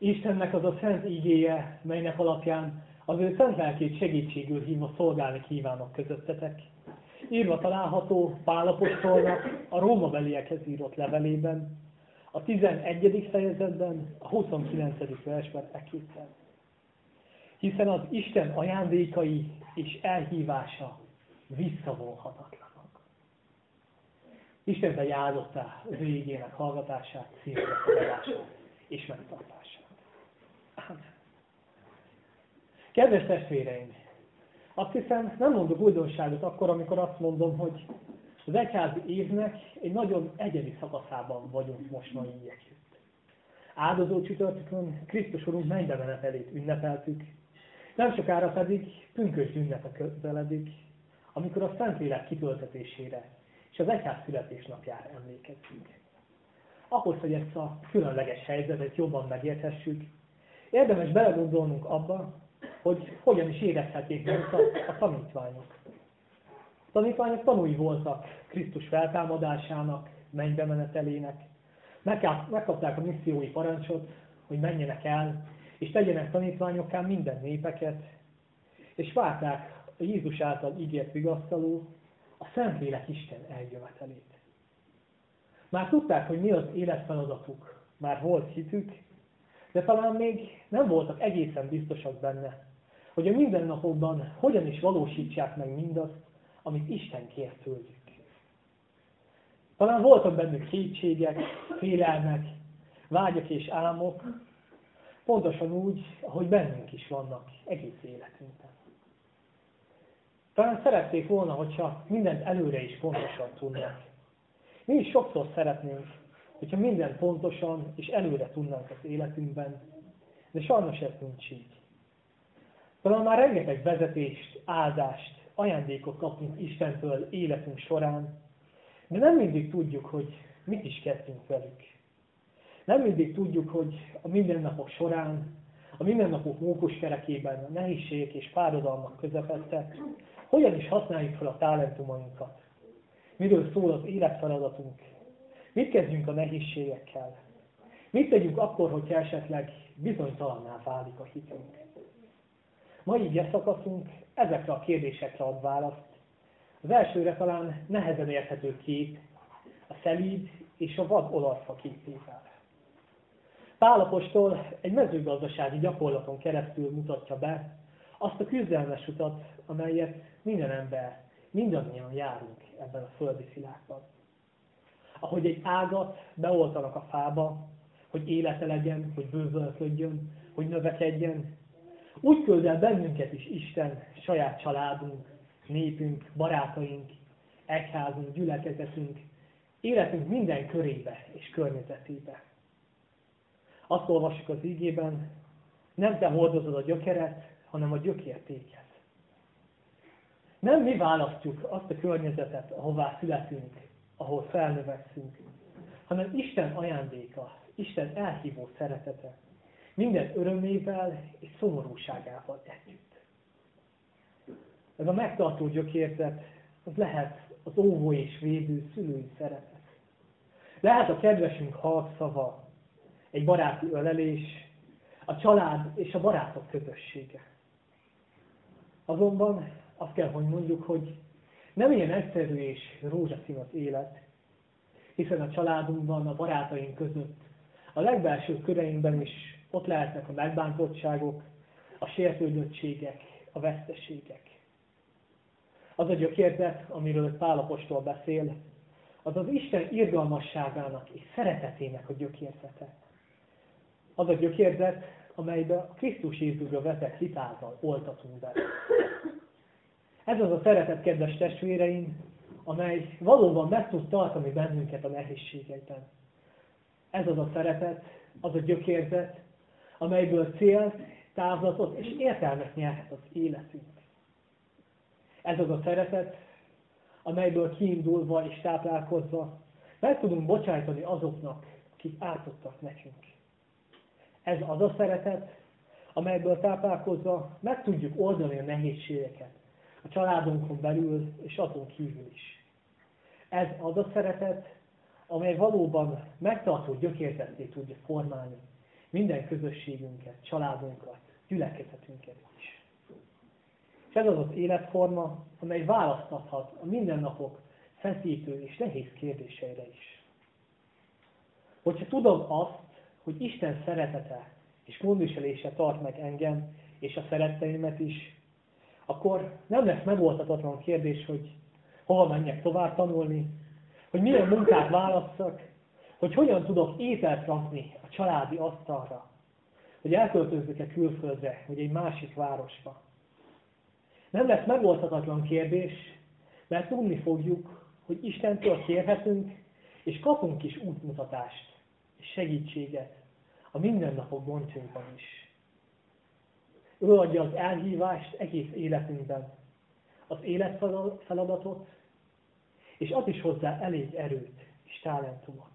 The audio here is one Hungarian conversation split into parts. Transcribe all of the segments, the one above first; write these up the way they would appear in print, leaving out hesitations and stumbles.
Istennek az a szent igéje, melynek alapján az ő szent lelkét segítségül hívva szolgálni kívánok közöttetek. Írva található Pál apostolnak a rómabeliekhez írott levelében, a 11. fejezetben, a 29. versben ekképpen. Hiszen az Isten ajándékai és elhívása visszavonhatatlanok. Isten te áldottál az ő igének hallgatását, szívbe fogadását és megtartását. Amen. Kedves testvéreim! Azt hiszem, nem mondok újdonságot akkor, amikor azt mondom, hogy az egyházi évnek egy nagyon egyedi szakaszában vagyunk most ma így együtt. Áldozó csütörtökön Krisztus Urunk mennybe menetelét ünnepeltük, nem sokára pedig pünkösd ünnepe közeledik, amikor a Szentlélek kitöltetésére és az egyház születésnapjára emlékezzünk. Ahhoz, hogy ezt a különleges helyzetet jobban megérthessük, érdemes belegondolnunk abba, hogy hogyan is érezhették magukat a tanítványok. A tanítványok tanúi voltak Krisztus feltámadásának, mennybe menetelének, megkapták a missziói parancsot, hogy menjenek el, és tegyenek tanítványokká minden népeket, és várták a Jézus által ígért vigasztaló, a Szentlélek Isten eljövetelét. Már tudták, hogy mi az életfeladatuk, már volt hitük, de talán még nem voltak egészen biztosak benne, hogy a mindennapokban hogyan is valósítsák meg mindazt, amit Isten kér tőlük. Talán voltak bennük kétségek, félelmek, vágyak és álmok, pontosan úgy, ahogy bennünk is vannak egész életünkben. Talán szerették volna, hogyha mindent előre is pontosan tudnánk. Mi is sokszor szeretnénk, hogyha mindent pontosan és előre tudnánk az életünkben, de sajnos ez nincs így. Talán már rengeteg vezetést, áldást, ajándékot kapunk Istentől életünk során, de nem mindig tudjuk, hogy mit is kezdjünk velük. Nem mindig tudjuk, hogy a mindennapok során, a mindennapok mókuskerekében, a nehézségek és fáradalmak közepette, hogyan is használjuk fel a talentumainkat. Miről szól az életfeladatunk? Mit kezdjünk a nehézségekkel? Mit tegyünk akkor, hogyha esetleg bizonytalanná válik a hitünk? Mai ige szakaszunk ezekre a kérdésekre ad választ. Az elsőre talán nehezen érthető kép, a szelíd és a vad olajfa képével. Pál apostol egy mezőgazdasági gyakorlaton keresztül mutatja be azt a küzdelmes utat, amelyet minden ember, mindannyian járunk ebben a földi világban. Ahogy egy ágat beoltanak a fába, hogy élete legyen, hogy bővölködjön, hogy növekedjen, úgy küld el bennünket is Isten, saját családunk, népünk, barátaink, egyházunk, gyülekezetünk, életünk minden körébe és környezetébe. Azt olvassuk az ígében, nem te hordozod a gyökeret, hanem a gyökér téged. Nem mi választjuk azt a környezetet, ahová születünk, ahol felnövekszünk, hanem Isten ajándéka, Isten elhívó szeretete, minden örömével és szomorúságával együtt. Ez a megtartó gyökérzet, az lehet az óvó és védő szülői szeretet. Lehet a kedvesünk halkszava, egy baráti ölelés, a család és a barátok közössége. Azonban azt kell, hogy mondjuk, hogy nem ilyen egyszerű és rózsaszín az élet, hiszen a családunkban, a barátaink között, a legbelső köreinkben is ott lehetnek a megbántottságok, a sértődöttségek, a veszteségek. Az a gyökérzet, amiről Pál apostol beszél, az az Isten irgalmasságának és szeretetének a gyökérzete. Az a gyökérzet, amelybe a Krisztus Jézusra vetett hitáltal oltatunk be. Ez az a szeretet, kedves testvéreim, amely valóban meg tud tartani bennünket a nehézségekben. Ez az a szeretet, az a gyökérzet, amelyből célt, távlatot és értelmet nyerhet az életünk. Ez az a szeretet, amelyből kiindulva és táplálkozva meg tudunk bocsájtani azoknak, akik ártottak nekünk. Ez az a szeretet, amelyből táplálkozva meg tudjuk oldani a nehézségeket a családunkon belül és azon kívül is. Ez az a szeretet, amely valóban megtartó gyökérzetté tudja formálni minden közösségünket, családunkat, gyülekezetünket is. És ez az az életforma, amely választhat a mindennapok feszítő és nehéz kérdéseire is. Hogyha tudom azt, hogy Isten szeretete és gondviselése tart meg engem és a szeretteimet is, akkor nem lesz megoldhatatlan kérdés, hogy hova menjek tovább tanulni, hogy milyen munkát válasszak, hogy hogyan tudok ételt rakni a családi asztalra, hogy elköltözzek-e külföldre, vagy egy másik városba. Nem lesz megoldhatatlan kérdés, mert tudni fogjuk, hogy Istentől kérhetünk, és kapunk is útmutatást és segítséget a mindennapok gondjaiban is. Ő adja az elhívást egész életünkben, az életfeladatot, és ad is hozzá elég erőt és talentumot.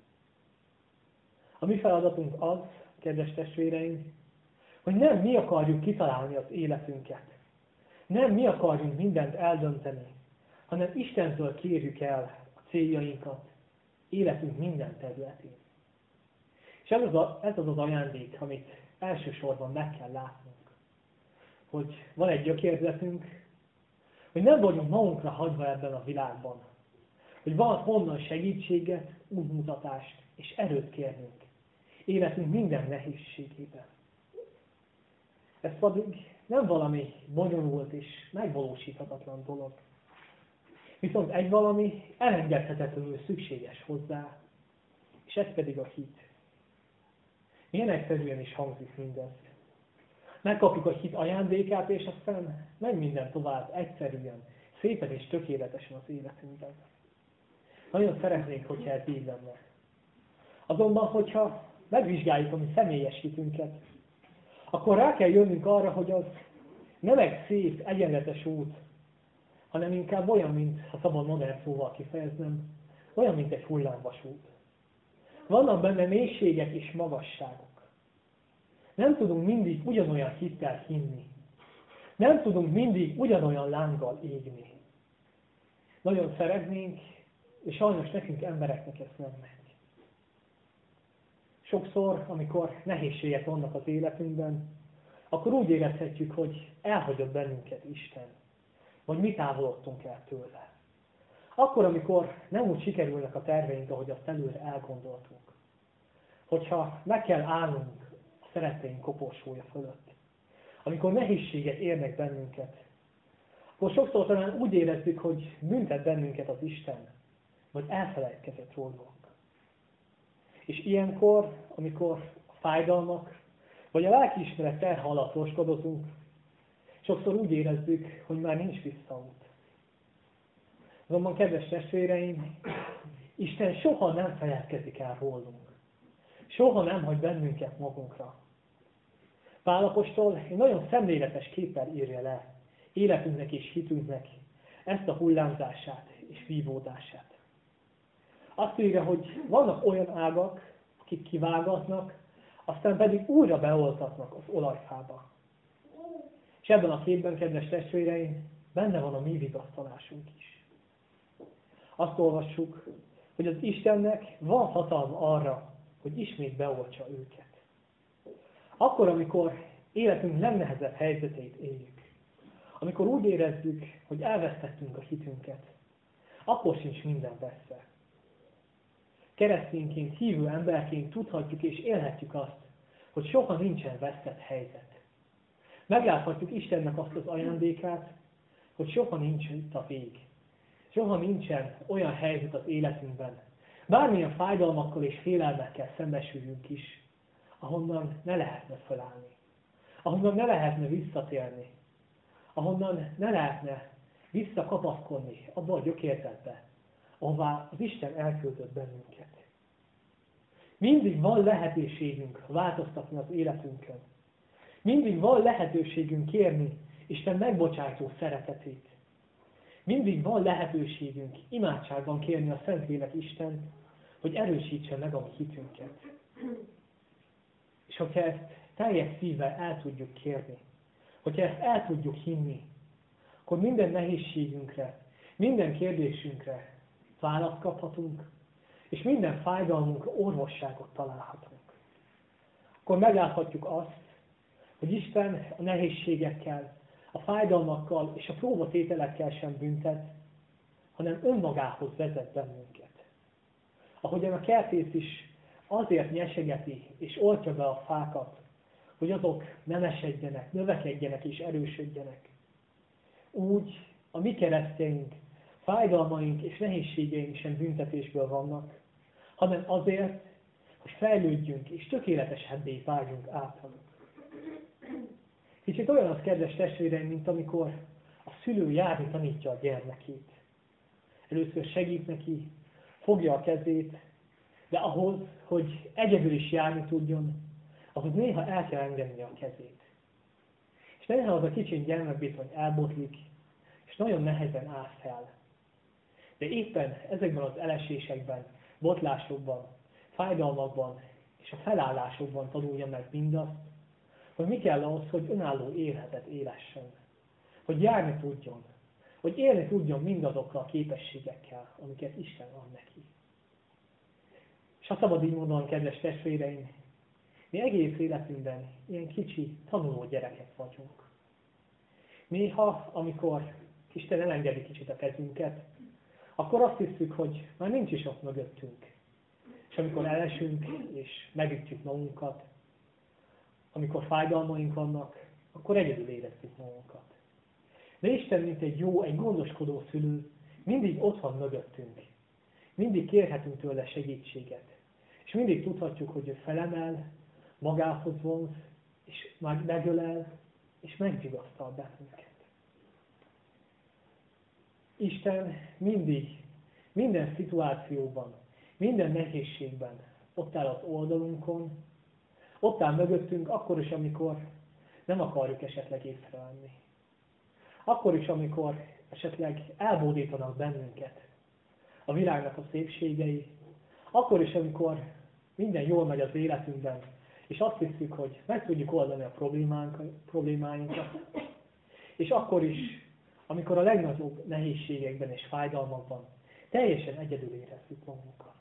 A mi feladatunk az, kedves testvéreim, hogy nem mi akarjuk kitalálni az életünket. Nem mi akarjunk mindent eldönteni, hanem Istentől kérjük el a céljainkat életünk minden területén. És ez az ajándék, amit elsősorban meg kell látnunk. Hogy van egy gyökérzetünk, hogy nem vagyunk magunkra hagyva ebben a világban. Hogy van honnan segítséget, útmutatást és erőt kérnünk életünk minden nehézségében. Ez pedig nem valami bonyolult és megvalósíthatatlan dolog. Viszont egy valami elengedhetetlenül szükséges hozzá, és ez pedig a hit. Milyen egyszerűen is hangzik mindez. Megkapjuk a hit ajándékát, és aztán megy minden tovább egyszerűen, szépen és tökéletesen az életünkben. Nagyon szeretnénk, hogyha ez így lenne. Azonban, hogyha megvizsgáljuk a mi személyes hitünket, akkor rá kell jönnünk arra, hogy az nem egy szép, egyenletes út, hanem inkább olyan, mint, ha szabad modern szóval kifejeznem, olyan, mint egy hullámvasút. Vannak benne mélységek és magasságok. Nem tudunk mindig ugyanolyan hittel hinni. Nem tudunk mindig ugyanolyan lánggal égni. Nagyon szeretnénk, és sajnos nekünk embereknek ez nem megy. Sokszor, amikor nehézségek vannak az életünkben, akkor úgy érezhetjük, hogy elhagyott bennünket Isten, vagy mi távolodtunk el tőle. Akkor, amikor nem úgy sikerülnek a terveink, ahogy azt előre elgondoltunk. Hogyha meg kell állnunk a szeretteink koporsója fölött. Amikor nehézségek érnek bennünket, akkor sokszor talán úgy érezzük, hogy büntet bennünket az Isten, vagy elfelejtkezett rólunk. És ilyenkor, amikor a fájdalmak, vagy a lelkiismeret terhe alatt roskadozunk, sokszor úgy érezzük, hogy már nincs visszaút. Azonban, kedves testvéreim, Isten soha nem feledkezik el rólunk. Soha nem hagy bennünket magunkra. Pál apostol egy nagyon szemléletes képpel írja le életünknek és hitünknek ezt a hullámzását és vívódását. Azt írja, hogy vannak olyan ágak, akik kivágatnak, aztán pedig újra beoltatnak az olajfába. És ebben a képben, kedves testvéreim, benne van a mi vigasztalásunk is. Azt olvassuk, hogy az Istennek van hatalma arra, hogy ismét beoltsa őket. Akkor, amikor életünk legnehezebb helyzeteit éljük, amikor úgy érezzük, hogy elvesztettünk a hitünket, akkor sincs minden veszve. Keresztényként, hívő emberként tudhatjuk és élhetjük azt, hogy soha nincsen vesztett helyzet. Megláthatjuk Istennek azt az ajándékát, hogy soha nincs itt a vég. Soha nincsen olyan helyzet az életünkben, bármilyen fájdalmakkal és félelmekkel szembesüljünk is, ahonnan ne lehetne felállni, ahonnan ne lehetne visszatérni, ahonnan ne lehetne visszakapaszkodni abba a gyökérzetbe, ahová az Isten elküldött bennünket. Mindig van lehetőségünk változtatni az életünkön. Mindig van lehetőségünk kérni Isten megbocsájtó szeretetét. Mindig van lehetőségünk imádságban kérni a Szentlélek Istent, hogy erősítse meg a mi hitünket. És hogyha ezt teljes szívvel el tudjuk kérni, hogyha ezt el tudjuk hinni, akkor minden nehézségünkre, minden kérdésünkre választ kaphatunk, és minden fájdalmunkra orvosságot találhatunk. akkor megláthatjuk azt, hogy Isten a nehézségekkel, a fájdalmakkal és a próbatételekkel sem büntet, hanem önmagához vezet bennünket. Ahogyan a kertész is azért nyesegeti és oltja be a fákat, hogy azok nemesedjenek, növekedjenek és erősödjenek. Úgy a mi keresztjeink, fájdalmaink és nehézségeink sem büntetésből vannak, hanem azért, hogy fejlődjünk és tökéletesebbé váljunk általuk. Kicsit olyan az, kedves testvéreim, mint amikor a szülő járni tanítja a gyermekét. Először segít neki, fogja a kezét, de ahhoz, hogy egyedül is járni tudjon, ahhoz néha el kell engedni a kezét. És néha az a kicsi gyermek bizony elbotlik, és nagyon nehezen áll fel. De éppen ezekben az elesésekben, botlásokban, fájdalmakban és a felállásokban tanulja meg mindazt, hogy mi kell ahhoz, hogy önálló életet élessen. Hogy járni tudjon, hogy élni tudjon mindazokkal a képességekkel, amiket Isten ad neki. És ha szabad így mondanom, kedves testvéreim, mi egész életünkben ilyen kicsi, tanuló gyerekek vagyunk. Néha, amikor Isten elengedi kicsit a kezünket, akkor azt hiszük, hogy már nincs is ott mögöttünk. És amikor elesünk és megütjük magunkat, amikor fájdalmaink vannak, akkor egyedül érezzük magunkat. De Isten, mint egy jó, egy gondoskodó szülő, mindig ott van mögöttünk. Mindig kérhetünk tőle segítséget. És mindig tudhatjuk, hogy ő felemel, magához vonz, és megölel, és megvigasztal bennünket. Isten mindig, minden szituációban, minden nehézségben ott áll az oldalunkon, ott áll mögöttünk akkor is, amikor nem akarjuk esetleg észrevenni. Akkor is, amikor esetleg elbódítanak bennünket a világnak a szépségei, akkor is, amikor minden jól megy az életünkben, és azt hiszük, hogy meg tudjuk oldani a problémáinkat, és akkor is, amikor a legnagyobb nehézségekben és fájdalmakban teljesen egyedül érezzük magunkat.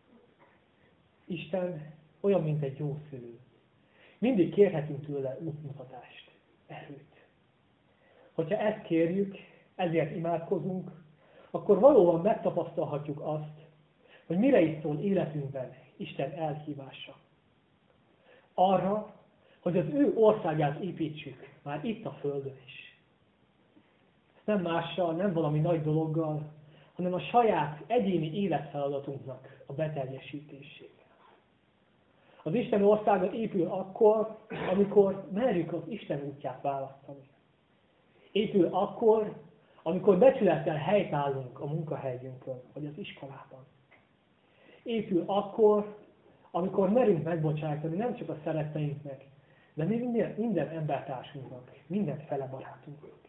Isten olyan, mint egy jó szülő. Mindig kérhetünk tőle útmutatást, erőt. Hogyha ezt kérjük, ezért imádkozunk, akkor valóban megtapasztalhatjuk azt, hogy mire is szól életünkben Isten elhívása. Arra, hogy az ő országát építsük már itt a Földön is. Ezt nem mással, nem valami nagy dologgal, hanem a saját egyéni életfeladatunknak a beteljesítésével. Az Isten országa épül akkor, amikor merjük az Isten útját választani. Épül akkor, amikor becsülettel helytállunk a munkahelyünkön, vagy az iskolában. Épül akkor, amikor merünk megbocsájtani nem csak a szeretteinknek, de minden embertársunknak, minden fele barátunknak.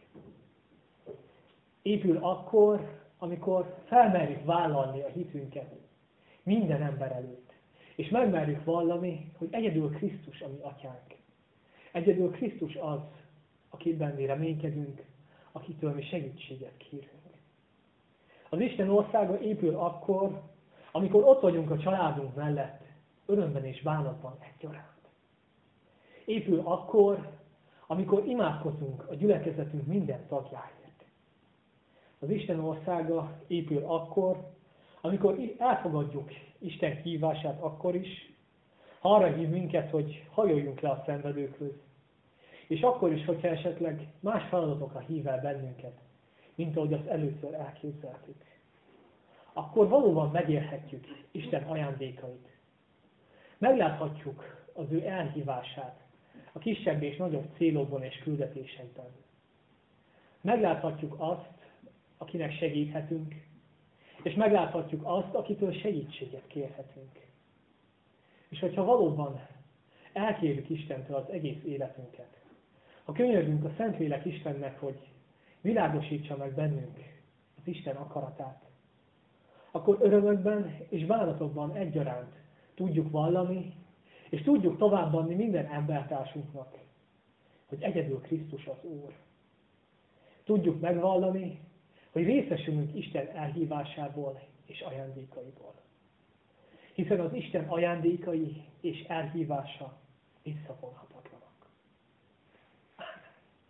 Épül akkor, amikor felmerjük vállalni a hitünket minden ember előtt, és megmerjük vallani, hogy egyedül Krisztus a mi atyánk. Egyedül Krisztus az, akiben mi reménykedünk, akitől mi segítséget kérünk. Az Isten országa épül akkor, amikor ott vagyunk a családunk mellett, örömben és bánatban egyaránt. Épül akkor, amikor imádkozunk a gyülekezetünk minden tagjáért. Az Isten országa épül akkor, amikor elfogadjuk Isten hívását akkor is, ha arra hív minket, hogy hajoljunk le a szenvedőkhöz. És akkor is, hogyha esetleg más feladatokra hív el bennünket, mint ahogy azt először elképzeltük. Akkor valóban megélhetjük Isten ajándékait. Megláthatjuk az ő elhívását a kisebb és nagyobb célokban és küldetésekben. Megláthatjuk azt, akinek segíthetünk, és megláthatjuk azt, akitől segítséget kérhetünk. És hogyha valóban elkérjük Istentől az egész életünket, ha könyörgünk a Szentlélek Istennek, hogy világosítsa meg bennünk az Isten akaratát, akkor örömökben és bánatokban egyaránt tudjuk vallani, és tudjuk továbbadni minden embertársunknak, hogy egyedül Krisztus az Úr. Tudjuk megvallani, hogy részesülünk Isten elhívásából és ajándékaiból. Hiszen az Isten ajándékai és elhívása visszafogható.